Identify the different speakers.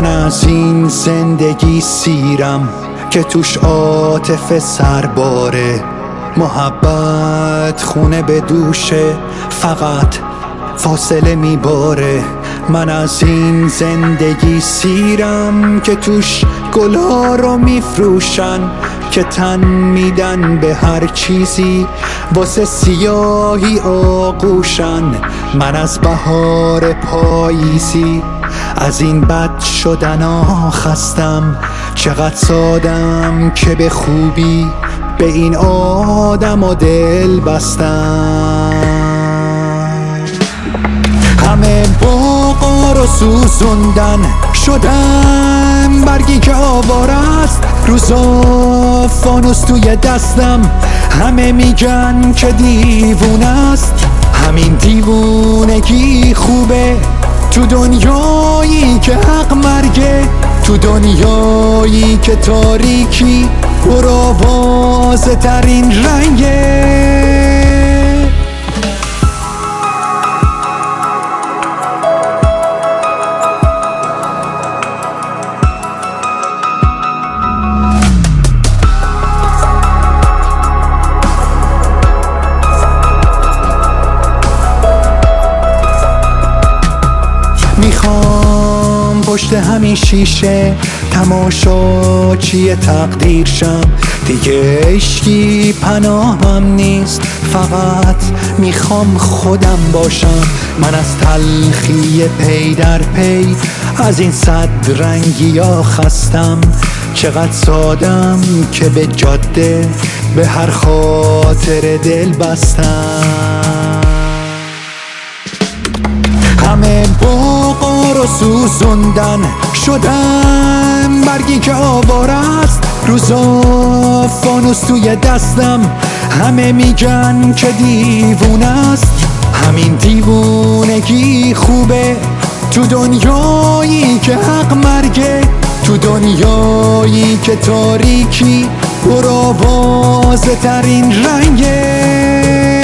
Speaker 1: من از این زندگی سیرم که توش عاطفه سرباره، محبت خونه به دوشه، فقط فاصله میباره. من از این زندگی سیرم که توش گلها رو میفروشن، که تن میدن به هر چیزی واسه سیاهی آغوشن. من از بهار پاییزی، از این بد شدن خستم. چقدر سادم که به خوبی به این آدم و دل بستم. همه باغا رو سوزوندن، شدم برگی که آواره است. روزا فانوس توی دستم، همه میگن که دیوونه است. همین دیوونگی خوبه تو دنیایی که حق مرگه، تو دنیایی که تاریکی پرآوازه ترین رنگه. میخوام پشت همین شیشه تماشاچی تقدیر شم. دیگه عشقی پناهم نیست، فقط میخوام خودم باشم. من از تلخی پی در پی، از این صد رنگی ها خستم. چقدر سادم که به جاده به هر خاطر دل بستم. همه باغا رو سوزوندن، شدم برگی که آواره است. روزا فانوس توی دستم، همه میگن که دیوونه است. همین دیوونگی خوبه تو دنیایی که حق مرگه، تو دنیایی که تاریکی پرآوازه ترین رنگه.